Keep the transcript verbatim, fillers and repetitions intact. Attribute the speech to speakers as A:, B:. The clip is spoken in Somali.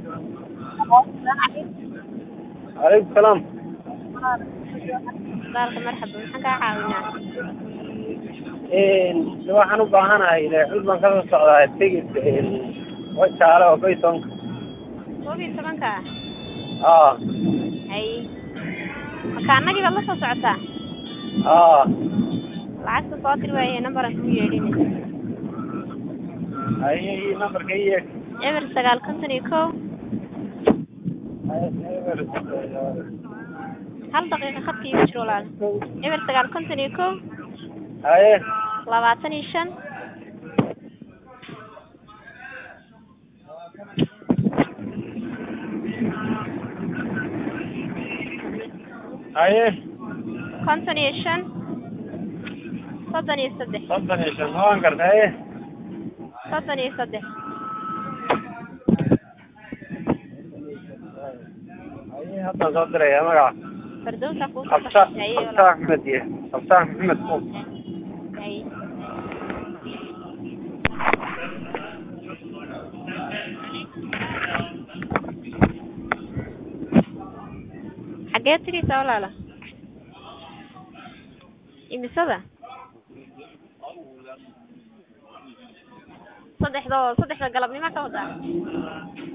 A: عليكم السلام.
B: بارك مرحبا maxaan kaa caawinaa
A: Een waxaan u baahanahay cud baan ka soo socdaa tigid wajaale oo baytonka.
B: koob iyo tobanka
A: Aa.
B: hay makaanagii baad la soo socotaa
A: Aa.
B: lacagta soo dir waaye nambaran kuu yeedhin
A: Ay nambarka iyo
B: eber sagaal konton iyo kow hal daqiiqo khadka igu jiro walaal eber sagaal konton iyo kow
A: Ay
B: labaatan iyo shan
A: ay
B: konton iyo shan soddon iyo saddex
A: soddon iyo shan waan gartay
B: soddon iyo saddex
A: ay hadda soo diray magaca
B: fardowsa kuu soo
A: Absa
B: baxay
A: Absa Ahmed iyo Absa Ahmed oo
B: hay xagee tigaysaa walaala imisada saddexda oo saddexda galabnimo ka wadaa